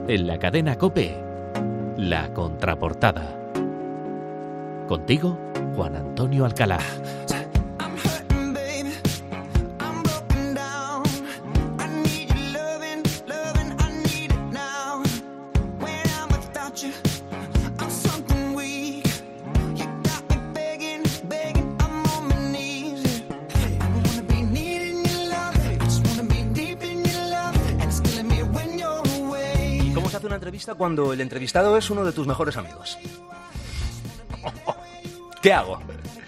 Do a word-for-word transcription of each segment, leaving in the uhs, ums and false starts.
En la cadena COPE, La Contraportada. Contigo, Juan Antonio Alcalá. Una entrevista cuando el entrevistado es uno de tus mejores amigos. ¿Qué hago?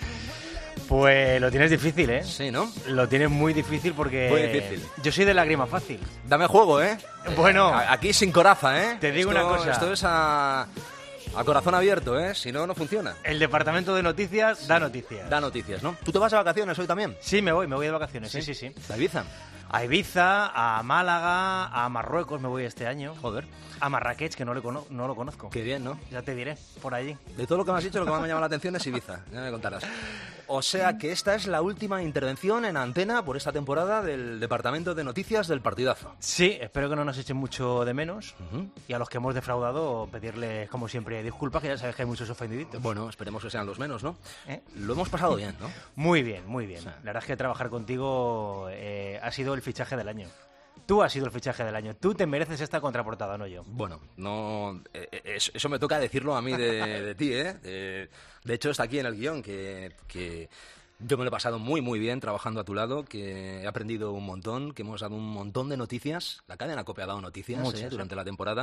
Pues lo tienes difícil, ¿eh? Sí, ¿no? Lo tienes muy difícil porque... Muy difícil. Yo soy de lágrima fácil. Dame juego, ¿eh? Bueno... Aquí sin coraza, ¿eh? Te digo esto, una cosa. Esto es a... a corazón abierto, ¿eh? Si no, no funciona. El departamento de noticias da noticias. Da noticias, ¿no? ¿Tú te vas de vacaciones hoy también? Sí, me voy, me voy de vacaciones, sí, sí, sí. ¿De Ibiza? A Ibiza, a Málaga, a Marruecos me voy este año. Joder. A Marrakech, que no, le cono no lo conozco. Qué bien, ¿no? Ya te diré, por allí. De todo lo que me has dicho, lo que más me llama la atención es Ibiza. Ya me contarás. O sea que esta es la última intervención en antena por esta temporada del Departamento de Noticias del Partidazo. Sí, espero que no nos echen mucho de menos. Uh-huh. Y a los que hemos defraudado, pedirles, como siempre, disculpas, que ya sabes que hay muchos ofendiditos. Bueno, esperemos que sean los menos, ¿no? ¿Eh? Lo hemos pasado bien, ¿no? Muy bien, muy bien. Sí. La verdad es que trabajar contigo eh, ha sido el fichaje del año. Tú has sido el fichaje del año. Tú te mereces esta contraportada, no yo. Bueno, no, eh, eso, eso me toca decirlo a mí de, de ti, ¿eh? De, de hecho, está aquí en el guión que, que yo me lo he pasado muy, muy bien trabajando a tu lado, que he aprendido un montón, que hemos dado un montón de noticias. La cadena COPE ha dado noticias Muchas, eh, durante ¿eh? la temporada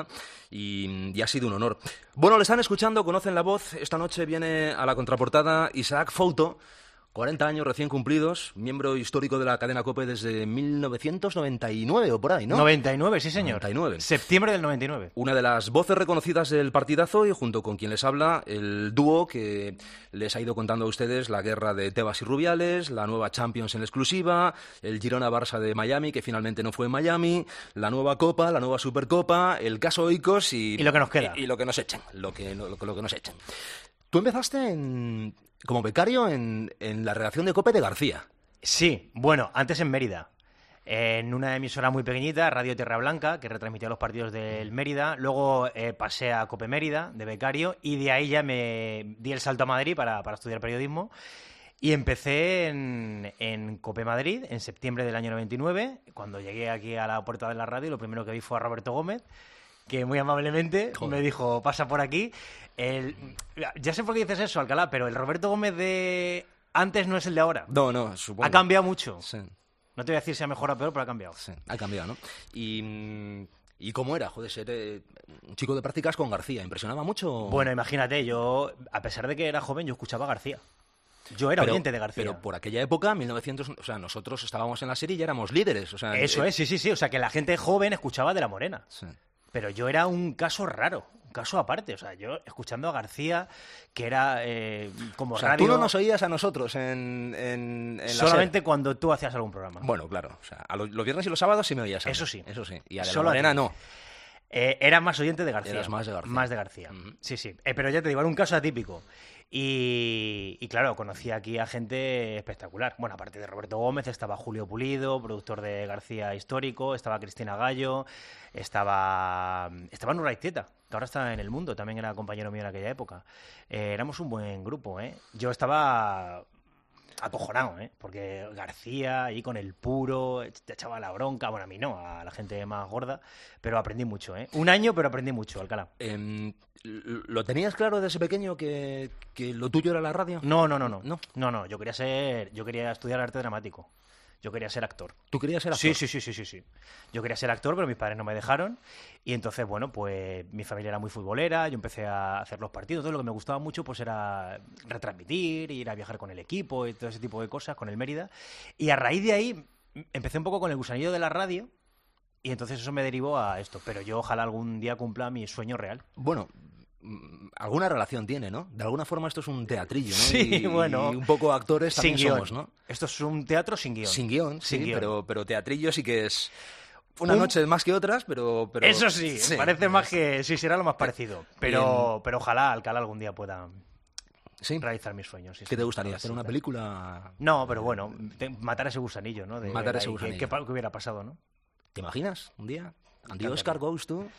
y, y ha sido un honor. Bueno, le están escuchando, conocen la voz. Esta noche viene a la contraportada Isaac Fouto. cuarenta años recién cumplidos, miembro histórico de la cadena COPE desde mil novecientos noventa y nueve o por ahí, ¿no? noventa y nueve, sí señor. noventa y nueve. Septiembre del noventa y nueve. Una de las voces reconocidas del Partidazo y junto con quien les habla, el dúo que les ha ido contando a ustedes la guerra de Tebas y Rubiales, la nueva Champions en exclusiva, el Girona-Barça de Miami, que finalmente no fue en Miami, la nueva Copa, la nueva Supercopa, el caso Oikos y... Y lo que nos queda. Y, y lo que nos echen, lo que, lo, lo que nos echen. Tú empezaste en... como becario en, en la redacción de COPE de García. Sí, bueno, antes en Mérida. En una emisora muy pequeñita, Radio Tierra Blanca, que retransmitía los partidos del Mérida. Luego eh, pasé a COPE Mérida, de becario, y de ahí ya me di el salto a Madrid para, para estudiar periodismo. Y empecé en, en COPE Madrid en septiembre del año noventa y nueve. Cuando llegué aquí a la puerta de la radio, lo primero que vi fue a Roberto Gómez, que muy amablemente Joder. me dijo, pasa por aquí. El, ya sé por qué dices eso, Alcalá, pero el Roberto Gómez de antes no es el de ahora. No, no, supongo. Ha cambiado mucho. Sí. No te voy a decir si ha mejor o peor, pero ha cambiado. Sí, ha cambiado, ¿no? Y, ¿y cómo era, joder, ser eh, un chico de prácticas con García? ¿Impresionaba mucho? Bueno, imagínate, yo, a pesar de que era joven, yo escuchaba a García. Yo era pero, oyente de García. Pero por aquella época, mil novecientos, o sea, nosotros estábamos en la serie y ya éramos líderes. O sea, eso eh, es, sí, sí, sí. O sea, que la gente joven escuchaba de La Morena. Sí. Pero yo era un caso raro, un caso aparte. O sea, yo escuchando a García, que era eh, como o sea, radio... tú no nos oías a nosotros en, en, en solamente la cuando tú hacías algún programa. Bueno, claro. O sea, a los, los viernes y los sábados sí me oías a mí. Eso sí. Eso sí. Y a de Solo La Morena a ti. no. Eh, era más oyente de García. Eras más de García. Más de García. Uh-huh. Sí, sí. Eh, pero ya te digo, era un caso atípico. Y, y claro, conocí aquí a gente espectacular. Bueno, aparte de Roberto Gómez, estaba Julio Pulido, productor de García Histórico, estaba Cristina Gallo, estaba, estaba Nuray Tieta, que ahora está en El Mundo, también era compañero mío en aquella época. Eh, éramos un buen grupo, ¿eh? Yo estaba acojonado, ¿eh? Porque García ahí con el puro, te echaba la bronca, bueno, a mí no, a la gente más gorda, pero aprendí mucho, ¿eh? Un año, pero aprendí mucho, Alcalá. Eh, ¿Lo tenías claro desde pequeño que, que lo tuyo era la radio? No, no, no, no, no, no, no, yo quería ser, yo quería estudiar arte dramático. Yo quería ser actor. ¿Tú querías ser actor? Sí, sí, sí, sí, sí, sí. Yo quería ser actor, pero mis padres no me dejaron. Y entonces, bueno, pues mi familia era muy futbolera, yo empecé a hacer los partidos. Todo lo que me gustaba mucho pues era retransmitir, ir a viajar con el equipo y todo ese tipo de cosas, con el Mérida. Y a raíz de ahí empecé un poco con el gusanillo de la radio y entonces eso me derivó a esto. Pero yo ojalá algún día cumpla mi sueño real. Bueno, alguna relación tiene, ¿no? De alguna forma esto es un teatrillo, ¿no? Sí, y, bueno. Y un poco actores también sin somos, guión. ¿no? Esto es un teatro sin guión. Sin guión, sin sí, guión. Pero, pero teatrillo sí que es una un... noche más que otras, pero... pero... Eso sí, sí, parece más que... Sí, será lo más parecido. Pero, Bien. pero ojalá Alcalá algún día pueda... ¿Sí? realizar mis sueños. Sí, ¿Qué sí, te gustaría? ¿Hacer sí, una sí. película? No, pero bueno, te, matar ese gusanillo, ¿no? De, matar de ese ahí, gusanillo. ¿Qué, qué, qué hubiera pasado, no? ¿Te imaginas un día? Andy Oscar goes to...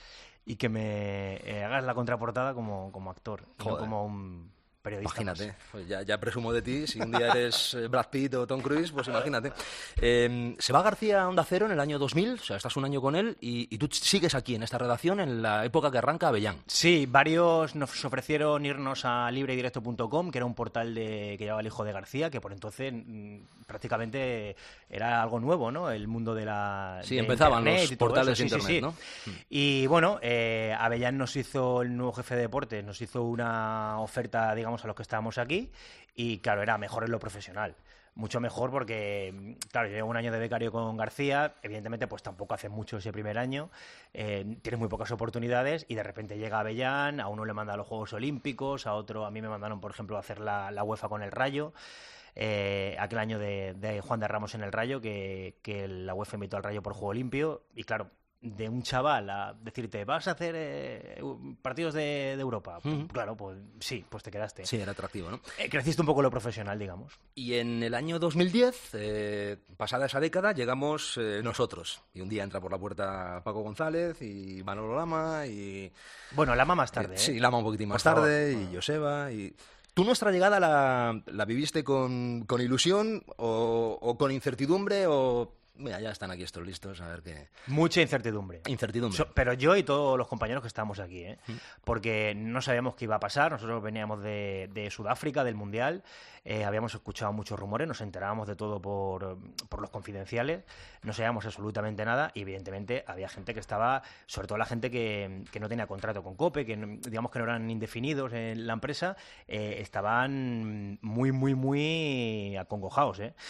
y que me eh, hagas la contraportada como, como actor, no como un periodista. Imagínate, pues ya, ya presumo de ti, si un día eres Brad Pitt o Tom Cruise, pues imagínate. Eh, se va García a Onda Cero en el año dos mil, o sea, estás un año con él y, y tú sigues aquí en esta redacción en la época que arranca Avellán. Sí, varios nos ofrecieron irnos a libre y directo punto com, que era un portal de, que llevaba el hijo de García, que por entonces mmm, prácticamente era algo nuevo, ¿no? El mundo de la Sí, de empezaban internet los portales de sí, internet, sí, sí. ¿no? Y bueno, eh, Avellán nos hizo, el nuevo jefe de deportes, nos hizo una oferta, digamos, a los que estábamos aquí y claro, era mejor en lo profesional. Mucho mejor porque, claro, yo llevo un año de becario con García, evidentemente pues tampoco hace mucho ese primer año, eh, tienes muy pocas oportunidades y de repente llega Avellán, a uno le manda a los Juegos Olímpicos, a otro, a mí me mandaron, por ejemplo, a hacer la, la UEFA con el Rayo, eh, aquel año de, de Juan de Ramos en el Rayo, que, que la UEFA invitó al Rayo por Juego Limpio y claro, de un chaval a decirte, ¿vas a hacer eh, partidos de, de Europa? Uh-huh. Claro, pues sí, pues te quedaste. Sí, era atractivo, ¿no? Eh, creciste un poco lo profesional, digamos. Y en el año dos mil diez, eh, pasada esa década, llegamos eh, nosotros. Y un día entra por la puerta Paco González y Manolo Lama y... Bueno, Lama más tarde, ¿eh? Sí, Lama un poquitín más por tarde favor. y Joseba y... ¿Tú nuestra llegada la, la viviste con, con ilusión o, o con incertidumbre o...? Mira, ya están aquí estos listos, a ver qué... Mucha incertidumbre. Incertidumbre. So, pero yo y todos los compañeros que estamos aquí, ¿eh? Mm. Porque no sabíamos qué iba a pasar. Nosotros veníamos de, de Sudáfrica, del Mundial. Eh, habíamos escuchado muchos rumores, nos enterábamos de todo por, por los confidenciales. No sabíamos absolutamente nada y, evidentemente, había gente que estaba... Sobre todo la gente que, que no tenía contrato con COPE, que digamos que no eran indefinidos en la empresa, eh, estaban muy, muy, muy acongojados, ¿eh?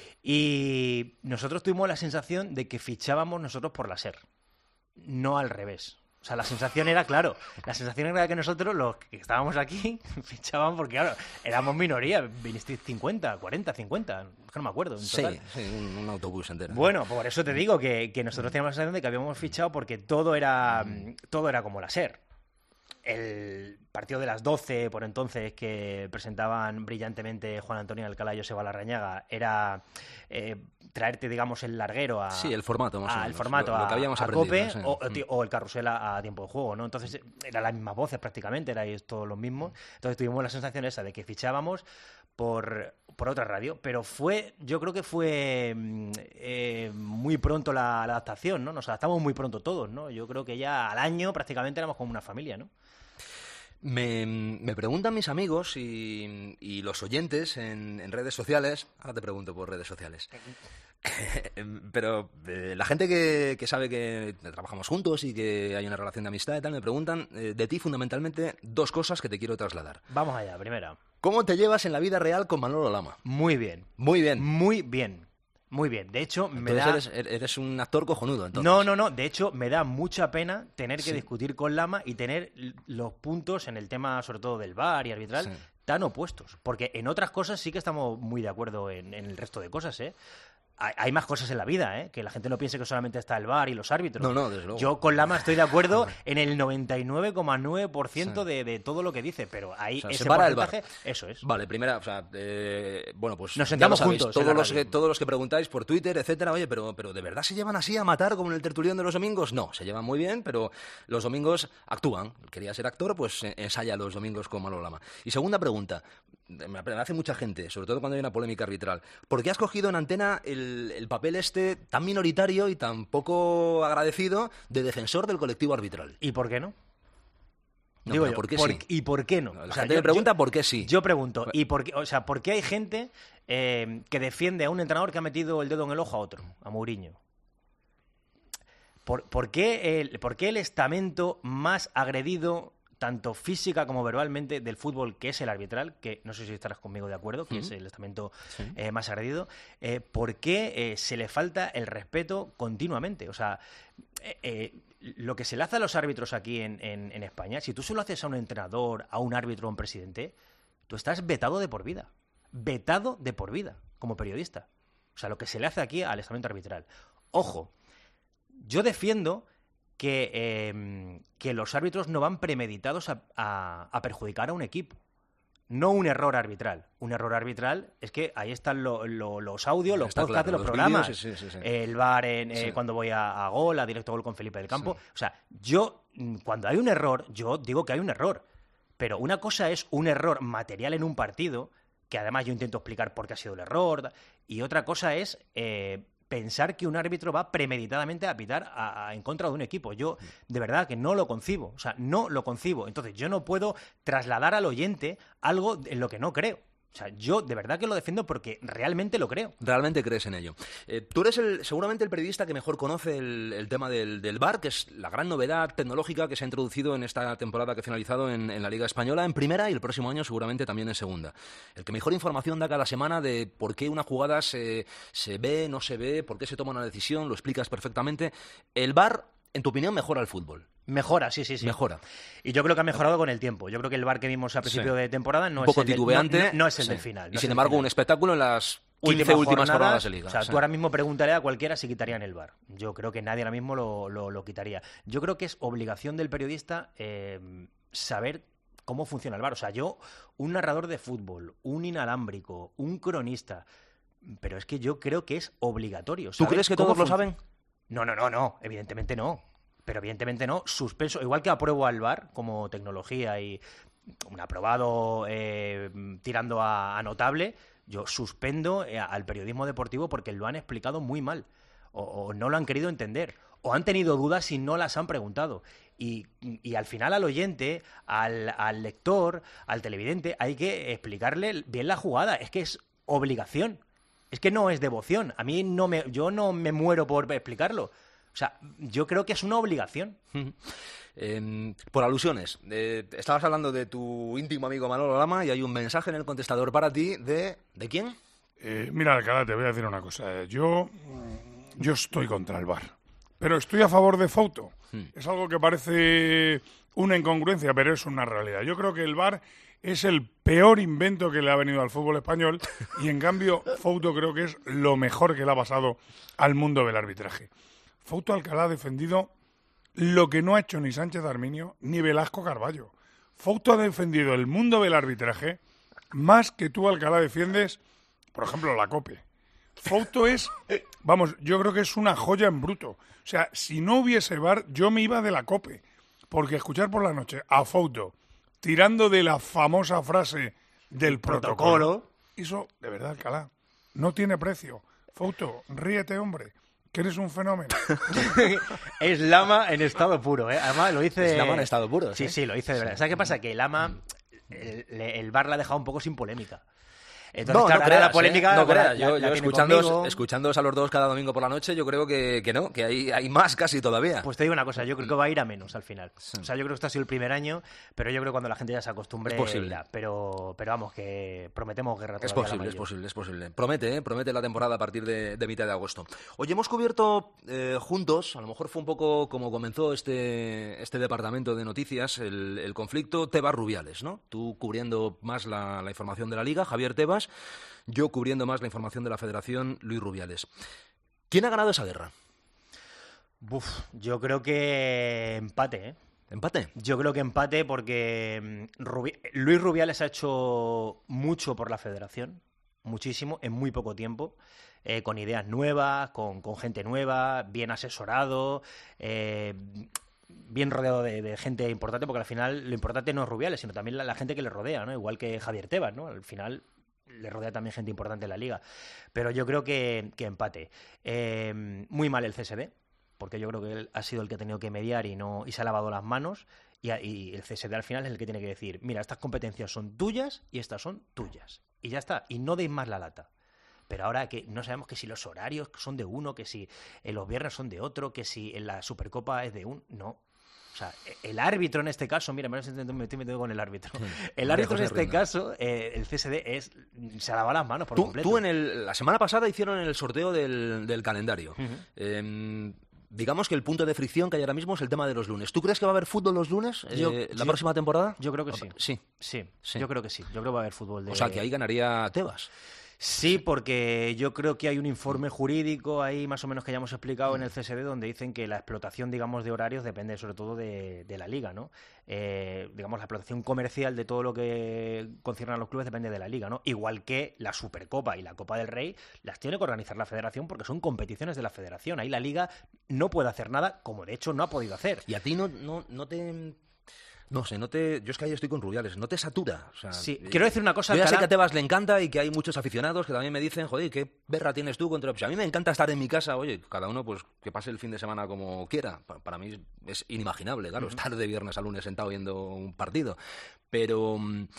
Y nosotros tuvimos la sensación de que fichábamos nosotros por la SER, no al revés. O sea, la sensación era, claro, la sensación era que nosotros, los que estábamos aquí, fichábamos porque, claro, éramos minoría, vinisteis cincuenta, cuarenta, cincuenta, es que no me acuerdo. En total. Sí, sí un, un autobús entero. Bueno, por eso te digo que, que nosotros teníamos la sensación de que habíamos fichado porque todo era, todo era como la SER. El partido de las doce, por entonces, que presentaban brillantemente Juan Antonio Alcalá y Joseba Larrañaga, era eh, traerte, digamos, el larguero a... Sí, el formato, más o menos. El formato lo, a, lo que habíamos a aprendido, COPE sí. o, o el carrusel a, a tiempo de juego, ¿no? Entonces, eran las mismas voces prácticamente, erais todos los mismos. Entonces tuvimos la sensación esa de que fichábamos por, por otra radio, pero fue, yo creo que fue eh, muy pronto la, la adaptación, ¿no? Nos adaptamos muy pronto todos, ¿no? Yo creo que ya al año prácticamente éramos como una familia, ¿no? Me, me preguntan mis amigos y, y los oyentes en, en redes sociales, ahora te pregunto por redes sociales, pero eh, la gente que, que sabe que trabajamos juntos y que hay una relación de amistad y tal, me preguntan eh, de ti fundamentalmente dos cosas que te quiero trasladar. Vamos allá, primera. ¿Cómo te llevas en la vida real con Manolo Lama? Muy bien. Muy bien. Muy bien. Muy bien. De hecho, me entonces da... Eres, eres un actor cojonudo, entonces. No, no, no. De hecho, me da mucha pena tener que sí. discutir con Lama y tener los puntos en el tema, sobre todo del V A R y arbitral, sí. tan opuestos. Porque en otras cosas sí que estamos muy de acuerdo en, en el resto de cosas, ¿eh? Hay más cosas en la vida, ¿eh? Que la gente no piense que solamente está el V A R y los árbitros. No, no, desde luego. Yo con Lama estoy de acuerdo en el noventa y nueve coma nueve por ciento sí. de, de todo lo que dice, pero ahí o sea, ese porcentaje, el V A R. Eso es. Vale, primera, o sea, eh, bueno, pues nos sentamos sabéis, juntos. Todos los, que, todos los que preguntáis por Twitter, etcétera, oye, pero, pero ¿de verdad se llevan así a matar como en el tertulión de los domingos? No, se llevan muy bien, pero los domingos actúan. Quería ser actor, pues ensaya los domingos con Manolo Lama. Y segunda pregunta, me hace mucha gente, sobre todo cuando hay una polémica arbitral. ¿Por qué has cogido en Antena el, el papel este tan minoritario y tan poco agradecido de defensor del colectivo arbitral? ¿Y por qué no? No, Digo yo, ¿por qué por, sí? ¿y por qué no? La o sea, gente yo, me pregunta yo, por qué sí. Yo pregunto, ¿y por qué, o sea, ¿por qué hay gente eh, que defiende a un entrenador que ha metido el dedo en el ojo a otro, a Mourinho? ¿Por, por, qué el, ¿Por qué el estamento más agredido, tanto física como verbalmente, del fútbol, que es el arbitral, que no sé si estarás conmigo de acuerdo, que uh-huh. es el estamento sí. eh, más agredido, eh, ¿por qué eh, se le falta el respeto continuamente? O sea, eh, eh, lo que se le hace a los árbitros aquí en, en, en España, si tú se lo haces a un entrenador, a un árbitro o a un presidente, tú estás vetado de por vida. Vetado de por vida, como periodista. O sea, lo que se le hace aquí al estamento arbitral. Ojo, yo defiendo que, eh, que los árbitros no van premeditados a, a, a perjudicar a un equipo. No un error arbitral. Un error arbitral es que ahí están lo, lo, los audios, los Está podcasts claro, de los, los programas. vídeos, sí, sí, sí. El V A R en, Sí. eh, cuando voy a, a Gol, a Directo Gol con Felipe del Campo. Sí. O sea, yo, mm, cuando hay un error, yo digo que hay un error. Pero una cosa es un error material en un partido, que además yo intento explicar por qué ha sido el error, y otra cosa es eh, pensar que un árbitro va premeditadamente a pitar a, a, en contra de un equipo. Yo, de verdad, que no lo concibo. O sea, no lo concibo. Entonces, yo no puedo trasladar al oyente algo en lo que no creo. O sea, yo de verdad que lo defiendo porque realmente lo creo. Realmente crees en ello. Eh, tú eres el, seguramente el periodista que mejor conoce el, el tema del, del V A R, que es la gran novedad tecnológica que se ha introducido en esta temporada que ha finalizado en, en la Liga Española en primera y el próximo año seguramente también en segunda. El que mejor información da cada semana de por qué una jugada se, se ve, no se ve, por qué se toma una decisión, lo explicas perfectamente. El V A R, en tu opinión, mejora el fútbol. Mejora, sí, sí, sí. Mejora. Y yo creo que ha mejorado con el tiempo. Yo creo que el V A R que vimos a principio Sí. de temporada no Un poco es el titubeante. Del, no, no es el Sí. del final. Y no sin es el embargo, final. un espectáculo en las quince Últimas últimas jornadas, jornadas de Liga. O sea, Sí. tú ahora mismo pregúntale a cualquiera si quitarían el V A R. Yo creo que nadie ahora mismo lo, lo, lo quitaría. Yo creo que es obligación del periodista eh, saber cómo funciona el V A R. O sea, yo, un narrador de fútbol, un inalámbrico, un cronista, pero es que yo creo que es obligatorio. ¿Tú crees que todos lo saben? No, no, no, no, evidentemente no. Pero evidentemente no. Suspenso, igual que apruebo al V A R como tecnología y un aprobado eh, tirando a, a notable, yo suspendo eh, al periodismo deportivo porque lo han explicado muy mal. O, o no lo han querido entender. O han tenido dudas y no las han preguntado. Y, y al final al oyente, al, al lector, al televidente, hay que explicarle bien la jugada. Es que es obligación. Es que no es devoción. A mí no me, yo no me muero por explicarlo. O sea, yo creo que es una obligación. Eh, por alusiones, eh, estabas hablando de tu íntimo amigo Manolo Lama y hay un mensaje en el contestador para ti de... ¿De quién? Eh, mira, Alcalá, te voy a decir una cosa. Yo, yo estoy contra el V A R, pero estoy a favor de Fouto. Hmm. Es algo que parece una incongruencia, pero es una realidad. Yo creo que el V A R es el peor invento que le ha venido al fútbol español y, en cambio, Fouto creo que es lo mejor que le ha pasado al mundo del arbitraje. Fouto Alcalá ha defendido lo que no ha hecho ni Sánchez Arminio ni Velasco Carballo. Fouto ha defendido el mundo del arbitraje más que tú, Alcalá, defiendes, por ejemplo, la COPE. Fouto es, vamos, yo creo que es una joya en bruto. O sea, si no hubiese V A R, yo me iba de la COPE. Porque escuchar por la noche a Fouto tirando de la famosa frase del protocolo, protocolo, eso, de verdad, Alcalá, no tiene precio. Fouto, ríete, hombre, que eres un fenómeno. Es Lama en estado puro, ¿eh? Además lo dice... Es Lama en estado puro. Sí, ¿eh? sí, lo dice de verdad. ¿Sabes qué pasa? Que Lama, el, el V A R la ha dejado un poco sin polémica. Entonces, no, claro, no creas, la polémica... ¿eh? No creas. La, Yo, la yo tiene escuchándoos, escuchándoos a los dos cada domingo por la noche, yo creo que, que no, que hay, hay más casi todavía. Pues te digo una cosa, yo creo que va a ir a menos al final. Sí. O sea, yo creo que esto ha sido el primer año, pero yo creo que cuando la gente ya se acostumbre... Es posible. Irá. Pero, pero vamos, que prometemos guerra todavía. Es posible, es posible, es posible. Promete, ¿eh? Promete la temporada a partir de, de mitad de agosto. Hoy hemos cubierto eh, juntos, a lo mejor fue un poco como comenzó este, este departamento de noticias, el, el conflicto Tebas-Rubiales, ¿no? Tú cubriendo más la, la información de la Liga, Javier Tebas, yo cubriendo más la información de la Federación, Luis Rubiales. ¿Quién ha ganado esa guerra? Uf, yo creo que empate, ¿eh? ¿Empate? Yo creo que empate porque Rubi- Luis Rubiales ha hecho mucho por la Federación, muchísimo, en muy poco tiempo, eh, con ideas nuevas, con, con gente nueva, bien asesorado, eh, bien rodeado de, de gente importante, porque al final lo importante no es Rubiales, sino también la, la gente que le rodea, ¿no? Igual que Javier Tebas, ¿no? Al final le rodea también gente importante en la Liga. Pero yo creo que, que empate. Eh, muy mal el C S D, porque yo creo que él ha sido el que ha tenido que mediar y no y se ha lavado las manos, y, y el C S D al final es el que tiene que decir, mira, estas competencias son tuyas y estas son tuyas. Y ya está, y no deis más la lata. Pero ahora que no sabemos que si los horarios son de uno, que si en los viernes son de otro, que si en la Supercopa es de un... No. O sea, el árbitro en este caso, mira, me estoy metiendo con el árbitro. El árbitro en este caso, eh, el C S D, es, se ha lavado las manos por tú, completo. Tú en el, la semana pasada hicieron el sorteo del, del calendario. Uh-huh. Eh, digamos que el punto de fricción que hay ahora mismo es el tema de los lunes. ¿Tú crees que va a haber fútbol los lunes eh, yo, la yo, próxima temporada? Yo creo que sí. Sí. sí. Sí, yo creo que sí. Yo creo que va a haber fútbol de... O sea, que ahí ganaría Tebas. Sí, porque yo creo que hay un informe jurídico ahí más o menos que ya hemos explicado en el C S D donde dicen que la explotación, digamos, de horarios depende sobre todo de, de la liga, ¿no? Eh, digamos, la explotación comercial de todo lo que concierne a los clubes depende de la liga, ¿no? Igual que la Supercopa y la Copa del Rey las tiene que organizar la federación porque son competiciones de la federación. Ahí la liga no puede hacer nada, como de hecho no ha podido hacer. Y a ti no, no, no te... No sé, no te... yo es que ahí estoy con Rubiales, no te satura. O sea, sí, eh, quiero decir una cosa. Yo ya Alcalá... sé que a Tebas le encanta y que hay muchos aficionados que también me dicen, joder, ¿qué berra tienes tú contra...? Pues a mí me encanta estar en mi casa, oye, cada uno pues que pase el fin de semana como quiera. Para, para mí es inimaginable, claro, uh-huh. estar de viernes a lunes sentado viendo un partido. Pero...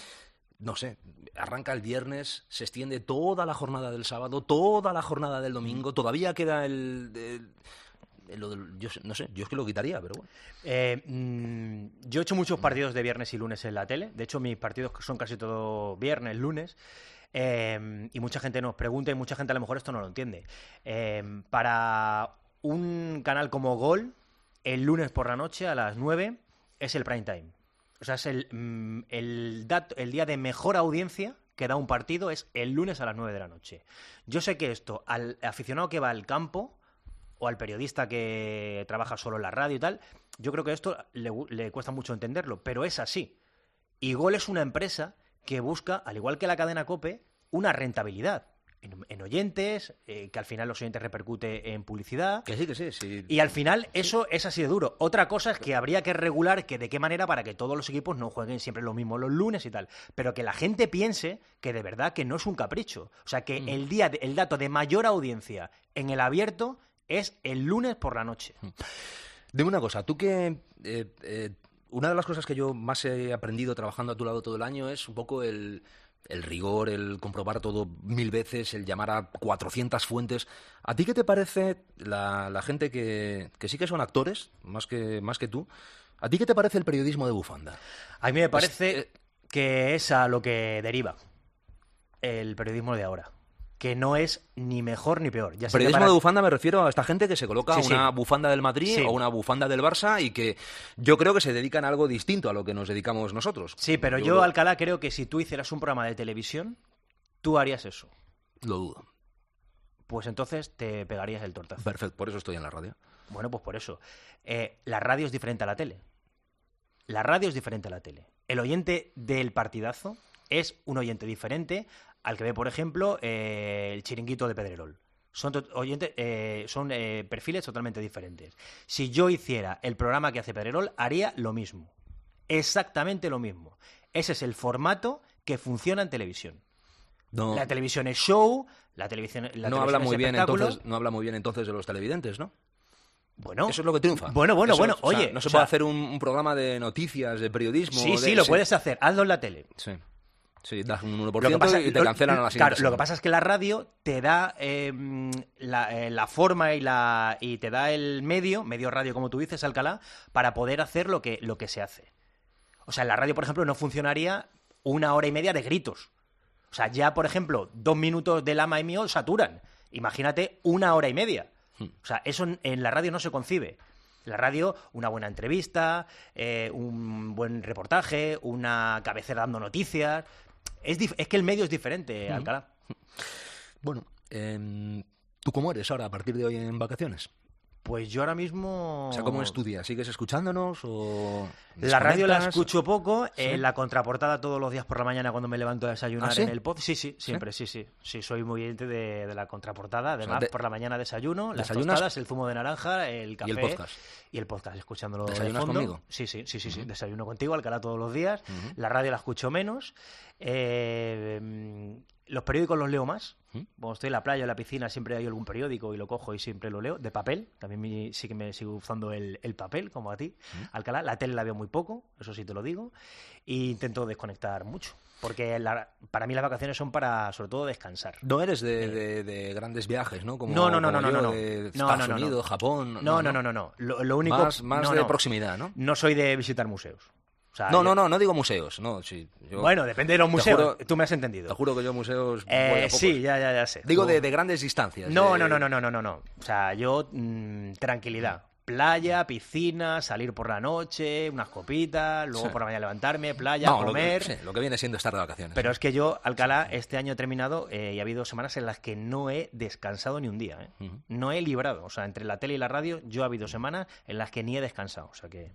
no sé, arranca el viernes, se extiende toda la jornada del sábado, toda la jornada del domingo, todavía queda el... el Lo del, yo no sé, yo es que lo quitaría, pero bueno. Eh, mmm, yo he hecho muchos partidos de viernes y lunes en la tele. De hecho, mis partidos son casi todo viernes, lunes. Eh, y mucha gente nos pregunta y mucha gente a lo mejor esto no lo entiende. Eh, para un canal como Gol, el lunes por la noche a las nueve es el prime time. O sea, es el, mm, el, dato, el día de mejor audiencia que da un partido es el lunes a las nueve de la noche. Yo sé que esto, al aficionado que va al campo... o al periodista que trabaja solo en la radio y tal, yo creo que esto le, le cuesta mucho entenderlo, pero es así. Y Gol es una empresa que busca, al igual que la cadena COPE, una rentabilidad en, en oyentes, eh, que al final los oyentes repercute en publicidad. Que sí, que sí. sí. Y al final eso es así de duro. Otra cosa es que habría que regular que de qué manera para que todos los equipos no jueguen siempre lo mismo los lunes y tal. Pero que la gente piense que de verdad que no es un capricho. O sea, que mm. el, día de, el dato de mayor audiencia en el abierto... es el lunes por la noche. Dime una cosa, tú que... Eh, eh, una de las cosas que yo más he aprendido trabajando a tu lado todo el año es un poco el, el rigor, el comprobar todo mil veces, el llamar a cuatrocientas fuentes. ¿A ti qué te parece la, la gente que, que sí que son actores, más que, más que tú? ¿A ti qué te parece el periodismo de bufanda? A mí me parece es, eh, que es a lo que deriva el periodismo de ahora. Que no es ni mejor ni peor. Ya periodismo para... de bufanda me refiero a esta gente que se coloca sí, una sí. bufanda del Madrid sí. o una bufanda del Barça y que yo creo que se dedican a algo distinto a lo que nos dedicamos nosotros. Sí, pero yo, yo lo... Alcalá, creo que si tú hicieras un programa de televisión, tú harías eso. Lo dudo. Pues entonces te pegarías el tortazo. Perfecto, por eso estoy en la radio. Bueno, pues por eso. Eh, la radio es diferente a la tele. La radio es diferente a la tele. El oyente del partidazo es un oyente diferente al que ve, por ejemplo, eh, el Chiringuito de Pedrerol. Son, oyentes, eh, son eh, perfiles totalmente diferentes. Si yo hiciera el programa que hace Pedrerol, haría lo mismo. Exactamente lo mismo. Ese es el formato que funciona en televisión. No. La televisión es show, la televisión, la no televisión habla es muy bien espectáculo. entonces, no habla muy bien entonces de los televidentes, ¿no? Bueno, eso es lo que triunfa. Bueno, bueno, eso, bueno. O sea, oye, no se o puede sea, hacer un, un programa de noticias, de periodismo. Sí, de, sí, lo sí. puedes hacer. Hazlo en la tele. Sí. Sí, das un uno por Lo ciento que pasa, y te lo, cancelan a la siguiente. Claro, lo que pasa es que la radio te da eh, la, eh, la forma y la y te da el medio, medio radio como tú dices, Alcalá, para poder hacer lo que, lo que se hace. O sea, en la radio, por ejemplo, no funcionaría una hora y media de gritos. O sea, ya, por ejemplo, dos minutos del ama y mío saturan. Imagínate una hora y media. O sea, eso en, en la radio no se concibe. En la radio, una buena entrevista, eh, un buen reportaje, una cabecera dando noticias. Es, dif- es que el medio es diferente, Alcalá. Bueno, eh, ¿tú cómo eres ahora a partir de hoy en vacaciones? Pues yo ahora mismo... O sea, ¿cómo estudias? ¿Sigues escuchándonos o...? La radio la desconectas? escucho poco, ¿Sí? eh, la contraportada todos los días por la mañana cuando me levanto a desayunar ¿Ah, sí? en el pod. Sí, sí, siempre, sí, sí. Sí, soy muy oyente de, de la contraportada. Además, O sea, de- por la mañana desayuno, las ¿desayunas? tostadas, el zumo de naranja, el café... Y el podcast. Y el podcast, escuchándolo de ¿Desayunas fondo. conmigo? Sí, sí, sí, sí, sí. Ujú. Desayuno contigo, Alcalá, todos los días. Ujú. La radio la escucho menos. Eh, mm, los periódicos los leo más. Ujú. Cuando estoy en la playa o en la piscina siempre hay algún periódico y lo cojo y siempre lo leo. De papel, también me- sí que me sigo usando el, el papel, como a ti, Ujú. Alcalá. La tele la veo muy poco, eso sí te lo digo. E intento desconectar mucho. Porque la- para mí las vacaciones son para, sobre todo, descansar. No eres de, de- de grandes viajes, ¿no? Como, No, no, no, como no, yo, no, no. de No, Estados no, no, no. Unidos, Japón... No, no, no, no. no. Lo, lo único... Más, más no, de no. proximidad, ¿no? No soy de visitar museos. O sea, No, yo- no, no, no digo museos, no, sí. Yo Bueno, depende de los te museos. juro- Tú me has entendido. Te juro que yo museos voy a Eh, pocos. sí, ya, ya, ya sé. Digo Tú- de, de grandes distancias. No, de- no, no, no, no, no, no, no. O sea, yo, mm, tranquilidad. playa, piscina, salir por la noche, unas copitas, luego Sí. por la mañana levantarme, playa, No, comer... Lo que, sí, lo que viene siendo estar de vacaciones. Pero es que yo, Alcalá, este año he terminado eh, y ha habido semanas en las que no he descansado ni un día. ¿eh? Ujú. No he librado. O sea, entre la tele y la radio, yo ha habido semanas en las que ni he descansado. O sea que...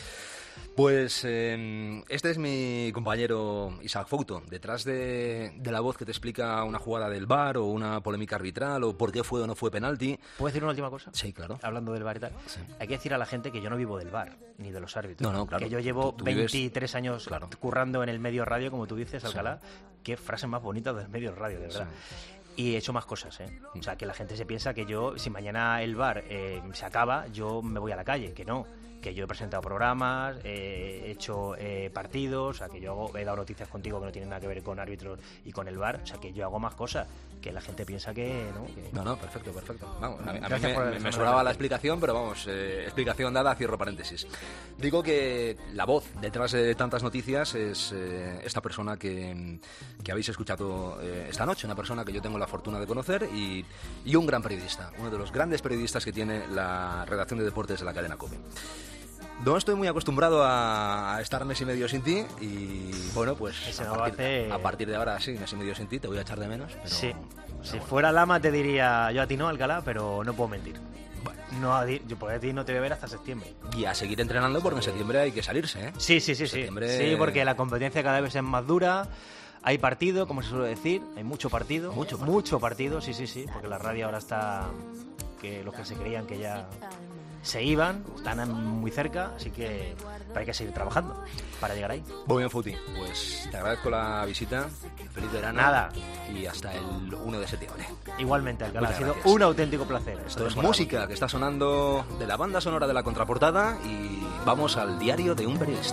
Pues eh, este es mi compañero Isaac Fouto. Detrás de, de la voz que te explica una jugada del V A R o una polémica arbitral o por qué fue o no fue penalti. ¿Puedo decir una última cosa? Sí, claro. Hablando del V A R y tal. Sí. Hay que decir a la gente que yo no vivo del V A R ni de los árbitros. No, no, claro. Que yo llevo Tú- tú vives- veintitrés años Claro. currando en el medio radio, como tú dices, Alcalá. Qué frase más bonita del medio radio, de verdad. Y he hecho más cosas, ¿eh? O sea, que la gente se piensa que yo, si mañana el V A R eh, se acaba, yo me voy a la calle, que no. Que yo he presentado programas, eh, he hecho eh, partidos, o sea, que yo hago- he dado noticias contigo que no tienen nada que ver con árbitros y con el V A R, o sea, que yo hago más cosas, que la gente piensa que no. Que... No, no, perfecto, perfecto. Vamos, a mí, a mí Gracias me, por me- dejarme me sobraba hablar. la explicación, pero vamos, eh, explicación dada, cierro paréntesis. Digo que la voz detrás de tantas noticias es eh, esta persona que, que habéis escuchado eh, esta noche, una persona que yo tengo la fortuna de conocer y, y un gran periodista, uno de los grandes periodistas que tiene la redacción de deportes de la cadena COPE. No estoy muy acostumbrado a, a estar mes y medio sin ti y bueno, pues Ese a no partir, hace- a partir de ahora sí, mes y medio sin ti, te voy a echar de menos. Pero, Sí, pero si bueno. fuera Lama te diría yo a ti no, Alcalá, pero no puedo mentir. Bueno. No a ti, yo por a ti no te voy a ver hasta septiembre. Y a seguir entrenando porque en septiembre hay que salirse, ¿eh? Sí, sí, sí, sí. Septiembre- Sí, porque la competencia cada vez es más dura. Hay partido, como se suele decir, hay mucho partido. Mucho partido. Mucho partido, sí, sí, sí, porque la radio ahora está que los que se creían que ya se iban, están muy cerca, así que pero hay que seguir trabajando para llegar ahí. Muy bien, Futi. Pues te agradezco la visita. Feliz verano. Nada. Y hasta el uno de septiembre. Igualmente, Alcalá, ha Muchas sido gracias. un auténtico placer. Esto es música que está sonando de la banda sonora de la contraportada y vamos al diario de un periodista.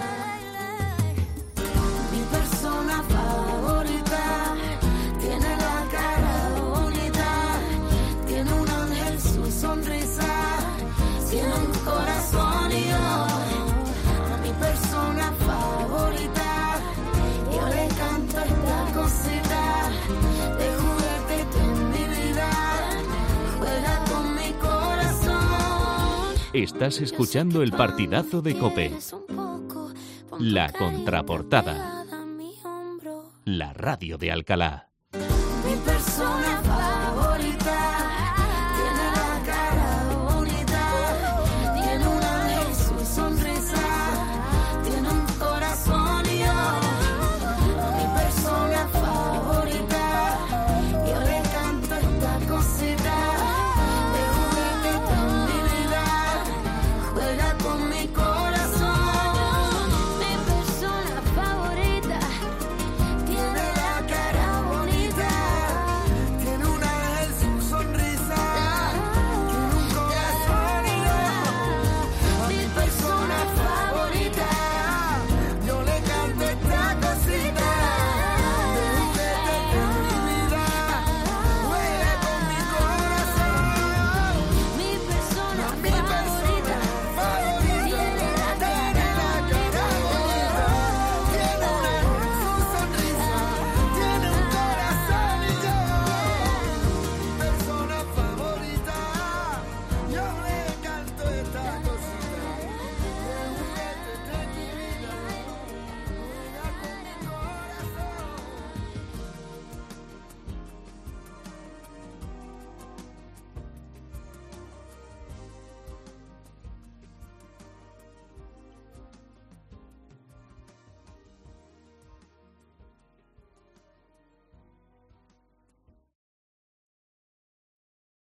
Mi persona favorita tiene la cara bonita, tiene un ángel, su sonrisa, tiene un corazón y yo. A mi persona favorita yo le canto esta cosita de juguete en mi vida, juega con mi corazón. Estás escuchando el partidazo de COPE. La contraportada. La radio de Alcalá.